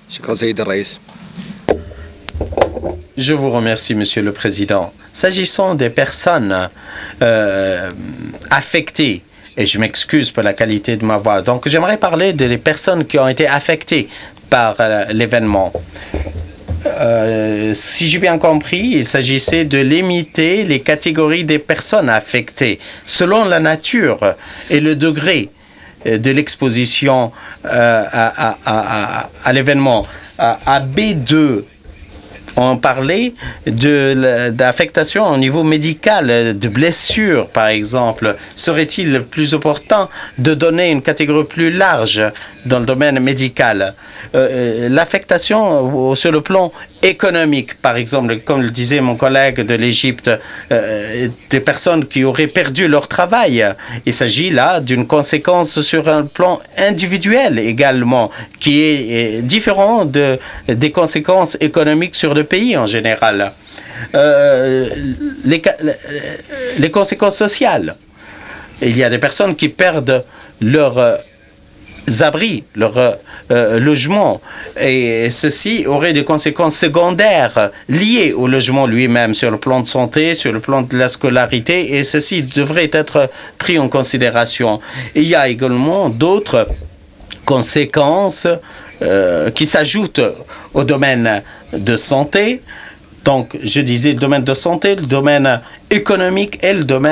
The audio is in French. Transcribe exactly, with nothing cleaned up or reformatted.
شكرا سيد الرئيس. Je vous remercie, Monsieur le Président. S'agissant des personnes euh, affectées, et je m'excuse pour la qualité de ma voix, donc j'aimerais parler des personnes qui ont été affectées par euh, l'événement. Euh, si j'ai bien compris, il s'agissait de limiter les catégories des personnes affectées selon la nature et le degré de l'exposition euh, à, à, à, à l'événement. À, à B deux, on parlait de d'affectation au niveau médical, de blessures par exemple. Serait-il plus opportun de donner une catégorie plus large dans le domaine médical? euh, L'affectation sur le plan économique, par exemple, comme le disait mon collègue de l'Égypte, euh, des personnes qui auraient perdu leur travail. Il s'agit là d'une conséquence sur un plan individuel également, qui est différent de, des conséquences économiques sur le pays en général. Euh, les, les conséquences sociales. Il y a des personnes qui perdent leur euh, abris, leur euh, logement, et ceci aurait des conséquences secondaires liées au logement lui-même sur le plan de santé, sur le plan de la scolarité, et ceci devrait être pris en considération. Il y a également d'autres conséquences euh, qui s'ajoutent au domaine de santé. Donc, je disais le domaine de santé, le domaine économique et le domaine